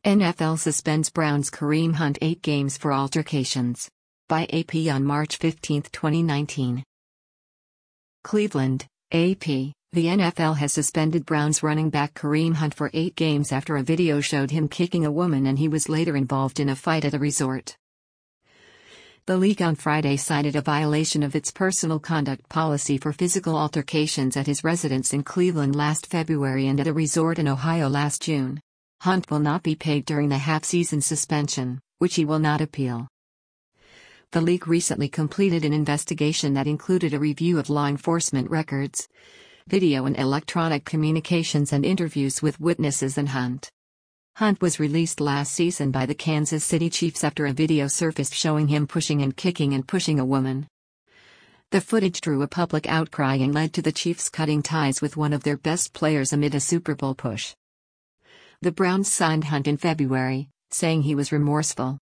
NFL suspends Browns Kareem Hunt 8 games for altercations. By AP on March 15, 2019. Cleveland, AP. The NFL has suspended Browns running back Kareem Hunt for 8 games after a video showed him kicking a woman and he was later involved in a fight at a resort. The league on Friday cited a violation of its personal conduct policy for physical altercations at his residence in Cleveland last February and at a resort in Ohio last June. Hunt will not be paid during the half-season suspension, which he will not appeal. The league recently completed an investigation that included a review of law enforcement records, video and electronic communications and interviews with witnesses and Hunt. Hunt was released last season by the Kansas City Chiefs after a video surfaced showing him pushing and kicking and pushing a woman. The footage drew a public outcry and led to the Chiefs cutting ties with one of their best players amid a Super Bowl push. The Browns signed Hunt in February, saying he was remorseful.